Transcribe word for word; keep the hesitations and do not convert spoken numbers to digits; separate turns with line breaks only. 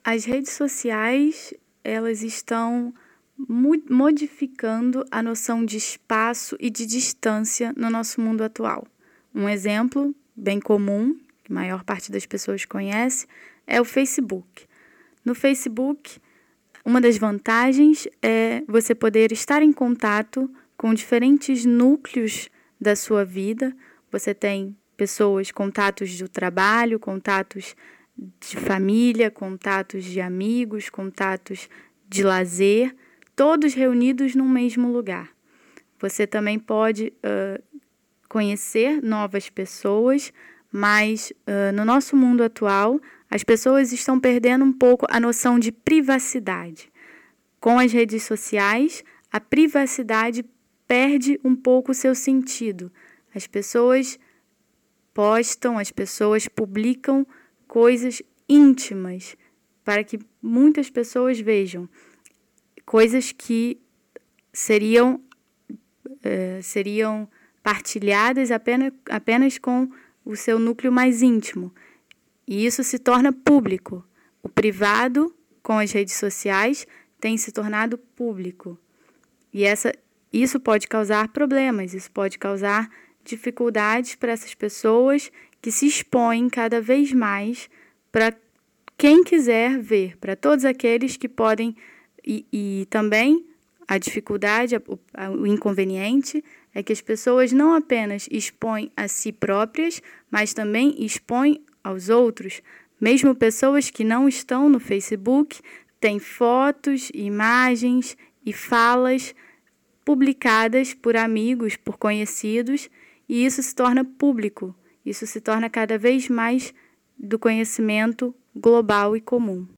As redes sociais, elas estão mu- modificando a noção de espaço e de distância no nosso mundo atual. Um exemplo bem comum, que a maior parte das pessoas conhece, é o Facebook. No Facebook, uma das vantagens é você poder estar em contato com diferentes núcleos da sua vida. Você tem pessoas, contatos do trabalho, contatos de família, contatos de amigos, contatos de lazer, todos reunidos num mesmo lugar. Você também pode uh, conhecer novas pessoas, mas uh, no nosso mundo atual, as pessoas estão perdendo um pouco a noção de privacidade. Com as redes sociais, a privacidade perde um pouco o seu sentido. As pessoas postam, as pessoas publicam coisas íntimas para que muitas pessoas vejam. Coisas que seriam, uh, seriam partilhadas apenas, apenas com o seu núcleo mais íntimo. E isso se torna público. O privado, com as redes sociais, tem se tornado público. E essa, isso pode causar problemas, isso pode causar dificuldades para essas pessoas que se expõem cada vez mais para quem quiser ver, para todos aqueles que podem. E, e também a dificuldade, o, o inconveniente, é que as pessoas não apenas expõem a si próprias, mas também expõem aos outros. Mesmo pessoas que não estão no Facebook têm fotos, imagens e falas publicadas por amigos, por conhecidos, e isso se torna público. Isso se torna cada vez mais do conhecimento global e comum.